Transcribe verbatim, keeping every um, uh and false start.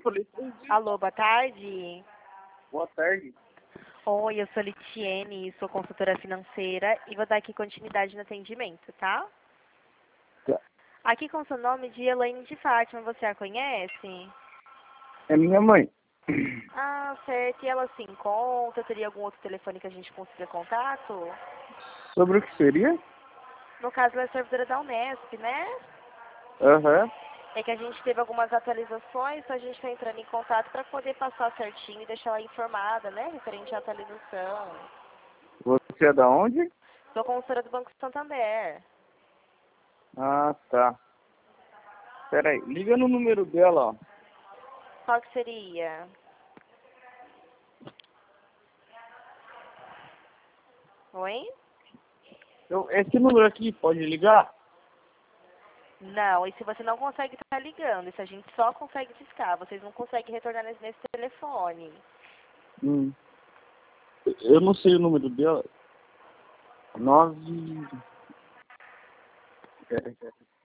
falei três vezes. Alô, boa tarde. Boa tarde. Oi, eu sou Litiene, sou consultora financeira e vou dar aqui continuidade no atendimento, tá? Tá. Aqui com o seu nome de Elaine de Fátima, você a conhece? É minha mãe. Ah, certo. E ela se encontra? Teria algum outro telefone que a gente consiga contato? Sobre o que seria? No caso, ela é servidora da Unesp, né? Aham. É que a gente teve algumas atualizações, então a gente está entrando em contato para poder passar certinho e deixar ela informada, né? Referente à atualização. Você é da onde? Sou consultora do Banco Santander. Ah, tá. Pera aí, liga no número dela, ó. Qual que seria? Oi? Eu, esse número aqui, pode ligar? Não, e se você não consegue estar ligando, isso a gente só consegue discar, vocês não conseguem retornar nesse, nesse telefone. Hum. Eu não sei o número dela. Nove... Pera aí, pera aí.